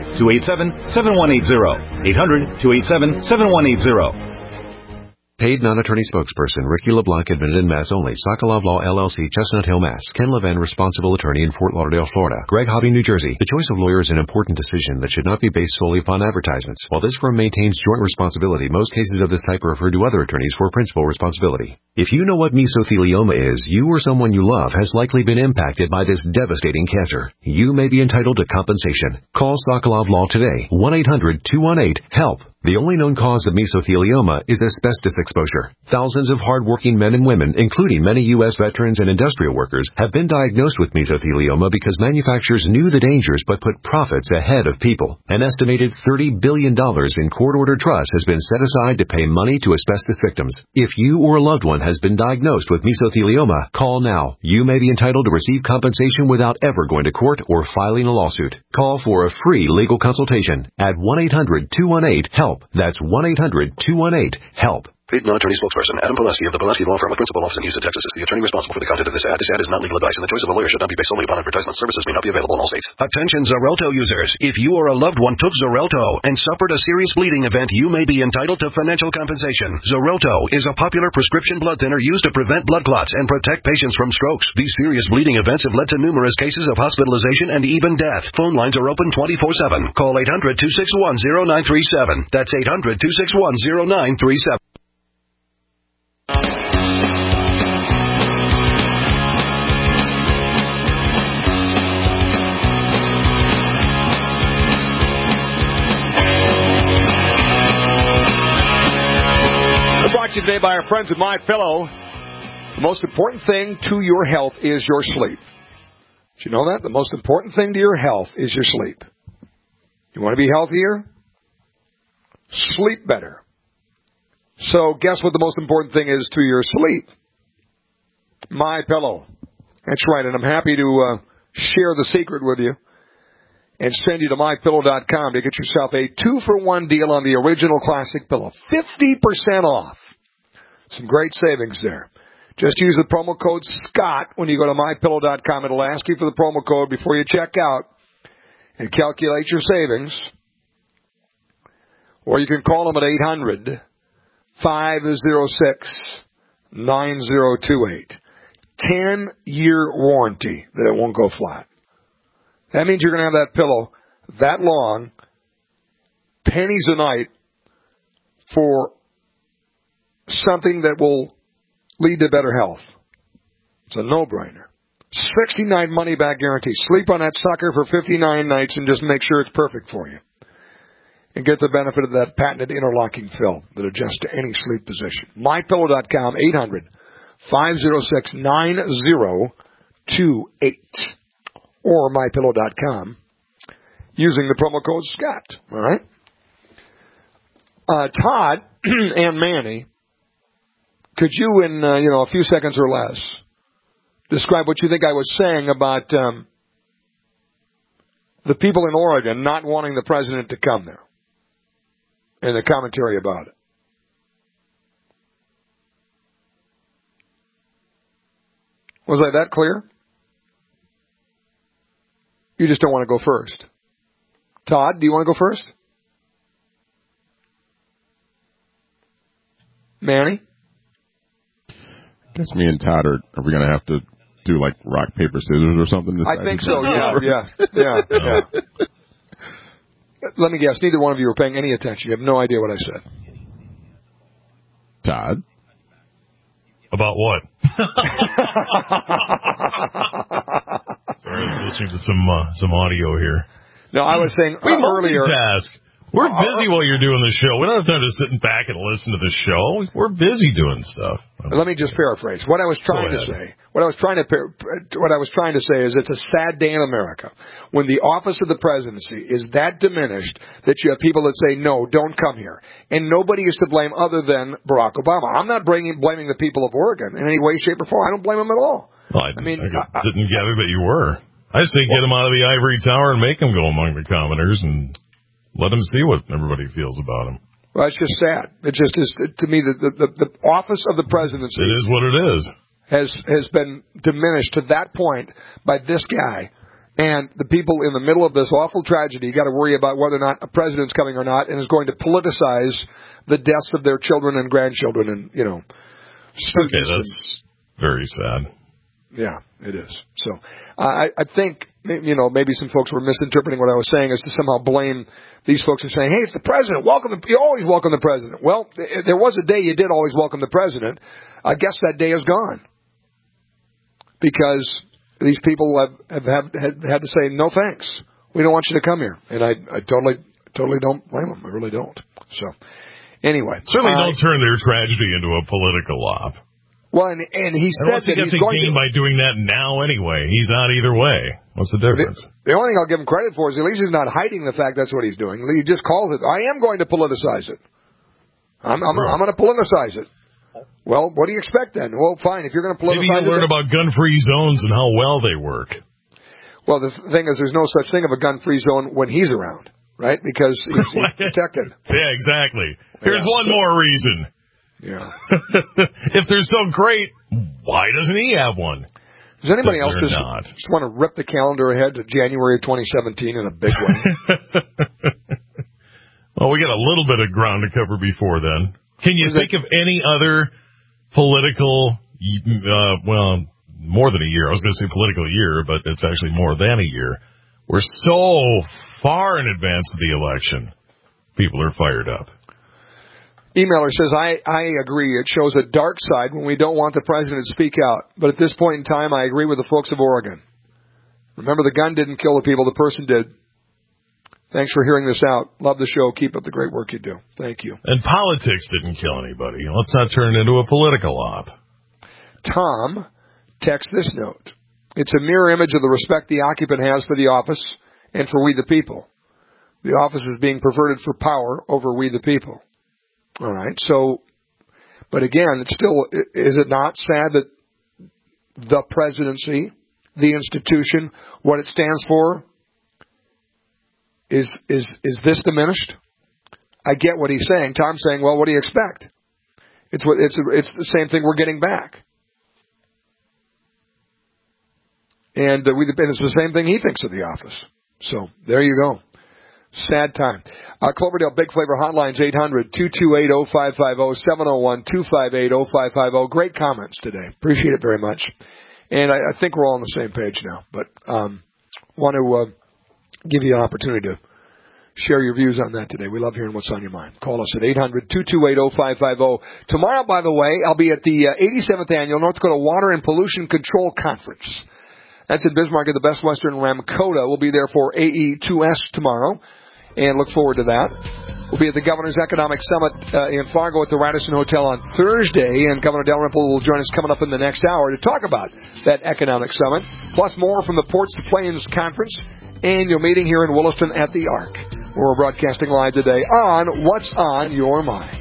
800-287-7180. 800-287-7180. Paid non-attorney spokesperson Ricky LeBlanc, admitted in Mass only. Sokolov Law, LLC, Chestnut Hill, Mass. Ken Levin, responsible attorney in Fort Lauderdale, Florida. Greg Hobby, New Jersey. The choice of lawyer is an important decision that should not be based solely upon advertisements. While this firm maintains joint responsibility, most cases of this type are referred to other attorneys for principal responsibility. If you know what mesothelioma is, you or someone you love has likely been impacted by this devastating cancer. You may be entitled to compensation. Call Sokolov Law today. 1-800-218-HELP. The only known cause of mesothelioma is asbestos exposure. Thousands of hard-working men and women, including many U.S. veterans and industrial workers, have been diagnosed with mesothelioma because manufacturers knew the dangers but put profits ahead of people. An estimated $30 billion in court-ordered trust has been set aside to pay money to asbestos victims. If you or a loved one has been diagnosed with mesothelioma, call now. You may be entitled to receive compensation without ever going to court or filing a lawsuit. Call for a free legal consultation at 1-800-218-HELP. That's 1-800-218-HELP. Paid non-attorney spokesperson Adam Pulaski of the Pulaski Law Firm with principal office in Houston, Texas is the attorney responsible for the content of this ad. This ad is not legal advice, and the choice of a lawyer should not be based solely upon advertisement. Services may not be available in all states. Attention Xarelto users. If you or a loved one took Xarelto and suffered a serious bleeding event, you may be entitled to financial compensation. Xarelto is a popular prescription blood thinner used to prevent blood clots and protect patients from strokes. These serious bleeding events have led to numerous cases of hospitalization and even death. Phone lines are open 24/7. Call 800-261-0937. That's 800-261-0937. Brought to you today by our friends at MyPillow. The most important thing to your health is your sleep. Did you know that? The most important thing to your health is your sleep. You want to be healthier? Sleep better. So guess what the most important thing is to your sleep? MyPillow. That's right, and I'm happy to share the secret with you and send you to MyPillow.com to get yourself a 2-for-1 deal on the original classic pillow. 50% off. Some great savings there. Just use the promo code SCOTT when you go to MyPillow.com. It'll ask you for the promo code before you check out and calculate your savings. Or you can call them at 800-506-9028. 10-year warranty that it won't go flat. That means you're going to have that pillow that long, pennies a night, for something that will lead to better health. It's a no-brainer. 69 money-back guarantee. Sleep on that sucker for 59 nights and just make sure it's perfect for you. And get the benefit of that patented interlocking fill that adjusts to any sleep position. MyPillow.com, 800-506-9028. Or MyPillow.com using the promo code Scott. All right? Todd and Manny, could you in a few seconds or less describe what you think I was saying about the people in Oregon not wanting the president to come there and the commentary about it? Was I that clear? You just don't want to go first. Todd, do you want to go first? Manny? I guess me and Todd are we going to have to do like rock, paper, scissors or something? I think so, yeah. Let me guess, neither one of you are paying any attention. You have no idea what I said. Todd? About what? Sorry, I was listening to some audio here. No, I was saying we earlier. Multitask. We're busy while you're doing the show. We don't have time to sit back and listen to the show. We're busy doing stuff. Let me just paraphrase. What I was trying to say is it's a sad day in America when the office of the presidency is that diminished that you have people that say, no, don't come here. And nobody is to blame other than Barack Obama. I'm not blaming the people of Oregon in any way, shape, or form. I don't blame them at all. Well, I didn't gather that you were. I say get them out of the ivory tower and make them go among the commoners and let them see what everybody feels about them. Well, it's just sad. It just is, to me, the office of the presidency. It is what it is. Has been diminished to that point by this guy. And the people in the middle of this awful tragedy got to worry about whether or not a president's coming or not, and is going to politicize the deaths of their children and grandchildren and, students. Okay, that's very sad. Yeah, it is. So I think, maybe some folks were misinterpreting what I was saying as to somehow blame these folks and saying, hey, it's the president. You always welcome the president. Well, there was a day you did always welcome the president. I guess that day is gone. Because these people have had to say, no thanks. We don't want you to come here. And I totally don't blame them. I really don't. So, anyway. Certainly don't turn their tragedy into a political op. Well, and he said that he's going to by doing that now anyway. He's out either way. What's the difference? The only thing I'll give him credit for is at least he's not hiding the fact that's what he's doing. He just calls it, I am going to politicize it. I'm going to politicize it. Well, what do you expect then? Well, fine, if you're going to politicize it. Maybe you'll learn about gun-free zones and how well they work. Well, the thing is, there's no such thing of a gun-free zone when he's around, right? Because he's protected. Yeah, exactly. Here's one more reason. Yeah. If they're so great, why doesn't he have one? Does anybody else just want to rip the calendar ahead to January of 2017 in a big way? Well, we got a little bit of ground to cover before then. Can you think of any other political, more than a year? I was going to say political year, but it's actually more than a year. We're so far in advance of the election. People are fired up. Emailer says, I agree. It shows a dark side when we don't want the president to speak out. But at this point in time, I agree with the folks of Oregon. Remember, the gun didn't kill the people. The person did. Thanks for hearing this out. Love the show. Keep up the great work you do. Thank you. And politics didn't kill anybody. Let's not turn it into a political op. Tom texts this note. It's a mirror image of the respect the occupant has for the office and for we the people. The office is being perverted for power over we the people. All right, so, but again, it's still, is it not sad that the presidency, the institution, what it stands for, is this diminished? I get what he's saying. Tom's saying, well, what do you expect? It's the same thing we're getting back. And it's the same thing he thinks of the office. So, there you go. Sad time. Cloverdale Big Flavor Hotlines 800-228-0550, 701-258-0550. Great comments today. Appreciate it very much. And I think we're all on the same page now. But want to give you an opportunity to share your views on that today. We love hearing what's on your mind. Call us at 800-228-0550. Tomorrow, by the way, I'll be at the 87th Annual North Dakota Water and Pollution Control Conference. That's in Bismarck at the Best Western Ramkota. We'll be there for AE2S tomorrow, and look forward to that. We'll be at the Governor's Economic Summit in Fargo at the Radisson Hotel on Thursday, and Governor Dalrymple will join us coming up in the next hour to talk about that economic summit, plus more from the Ports to Plains Conference annual meeting here in Williston at the Ark. We're broadcasting live today on What's on Your Mind.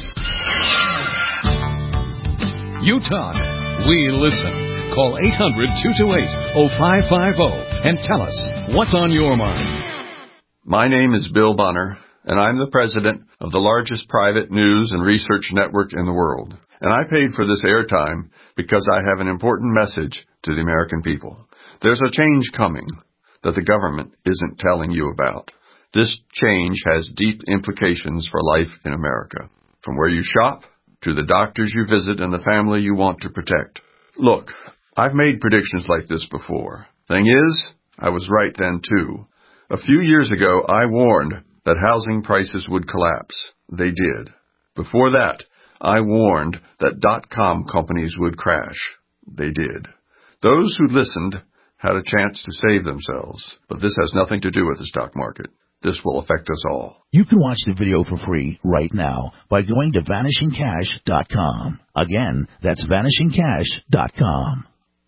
You talk, we listen. Call 800-228-0550 and tell us what's on your mind. My name is Bill Bunner, and I'm the president of the largest private news and research network in the world. And I paid for this airtime because I have an important message to the American people. There's a change coming that the government isn't telling you about. This change has deep implications for life in America, from where you shop to the doctors you visit and the family you want to protect. Look, I've made predictions like this before. Thing is, I was right then too. A few years ago, I warned that housing prices would collapse. They did. Before that, I warned that .com companies would crash. They did. Those who listened had a chance to save themselves, but this has nothing to do with the stock market. This will affect us all. You can watch the video for free right now by going to vanishingcash.com. Again, that's vanishingcash.com.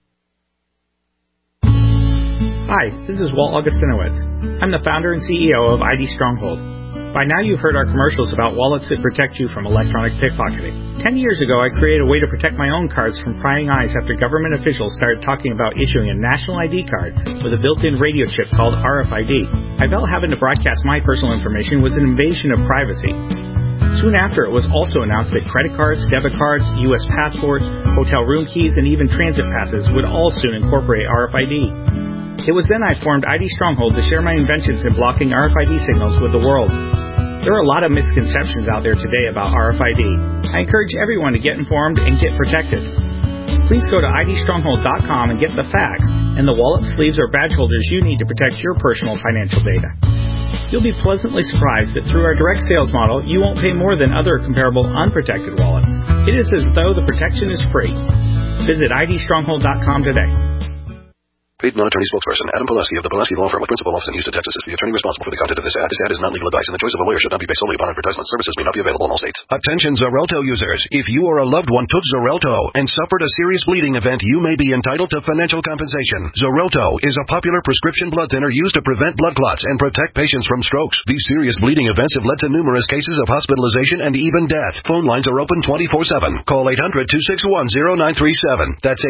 Hi, this is Walt Augustinowitz. I'm the founder and CEO of ID Stronghold. By now you've heard our commercials about wallets that protect you from electronic pickpocketing. 10 years ago, I created a way to protect my own cards from prying eyes after government officials started talking about issuing a national ID card with a built-in radio chip called RFID. I felt having to broadcast my personal information was an invasion of privacy. Soon after, it was also announced that credit cards, debit cards, U.S. passports, hotel room keys, and even transit passes would all soon incorporate RFID. It was then I formed ID Stronghold to share my inventions in blocking RFID signals with the world. There are a lot of misconceptions out there today about RFID. I encourage everyone to get informed and get protected. Please go to idstronghold.com and get the facts and the wallet, sleeves, or badge holders you need to protect your personal financial data. You'll be pleasantly surprised that through our direct sales model, you won't pay more than other comparable unprotected wallets. It is as though the protection is free. Visit idstronghold.com today. Paid non-attorney spokesperson Adam Pulaski of the Pulaski Law Firm with principal office in Houston, Texas is the attorney responsible for the content of this ad. This ad is not legal advice, and the choice of a lawyer should not be based solely upon advertisement. Services may not be available in all states. Attention Xarelto users. If you or a loved one took Xarelto and suffered a serious bleeding event, you may be entitled to financial compensation. Xarelto is a popular prescription blood thinner used to prevent blood clots and protect patients from strokes. These serious bleeding events have led to numerous cases of hospitalization and even death. Phone lines are open 24/7. Call 800-261-0937. That's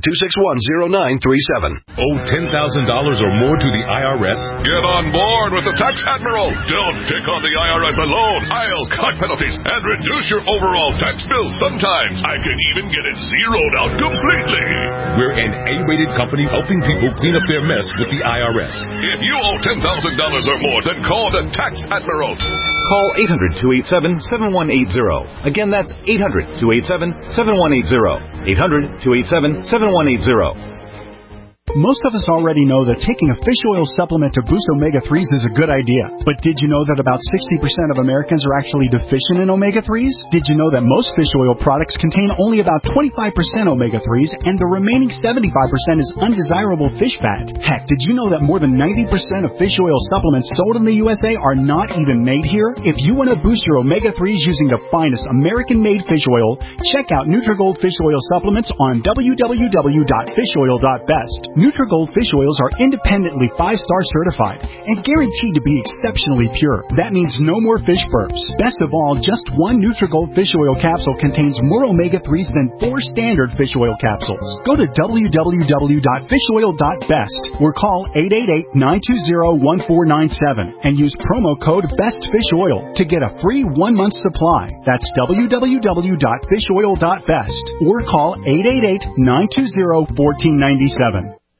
800-261-0937. Owe $10,000 or more to the IRS? Get on board with the Tax Admiral. Don't take on the IRS alone. I'll cut penalties and reduce your overall tax bill. Sometimes I can even get it zeroed out completely. We're an A-rated company helping people clean up their mess with the IRS. If you owe $10,000 or more, then call the Tax Admiral. Call 800-287-7180. Again, that's 800-287-7180. 800-287-7180. Most of us already know that taking a fish oil supplement to boost omega-3s is a good idea. But did you know that about 60% of Americans are actually deficient in omega-3s? Did you know that most fish oil products contain only about 25% omega-3s and the remaining 75% is undesirable fish fat? Heck, did you know that more than 90% of fish oil supplements sold in the USA are not even made here? If you want to boost your omega-3s using the finest American-made fish oil, check out Nutrigold Fish Oil Supplements on www.fishoil.best. Nutrigold fish oils are independently 5-star certified and guaranteed to be exceptionally pure. That means no more fish burps. Best of all, just one Nutrigold fish oil capsule contains more omega-3s than 4 standard fish oil capsules. Go to www.fishoil.best or call 888-920-1497 and use promo code BESTFISHOIL to get a free 1-month supply. That's www.fishoil.best or call 888-920-1497.